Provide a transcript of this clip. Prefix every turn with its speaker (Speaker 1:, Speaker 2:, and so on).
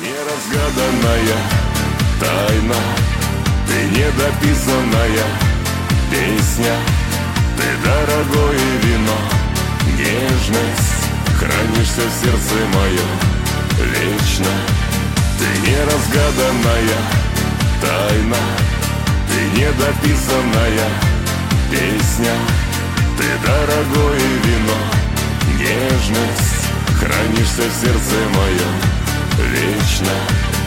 Speaker 1: Неразгаданная тайна, ты недописанная песня, ты дорогое вино, нежность, хранишься в сердце моем вечно. Ты неразгаданная тайна, ты недописанная песня, ты дорогое вино, нежность, хранишься в сердце моем вечно.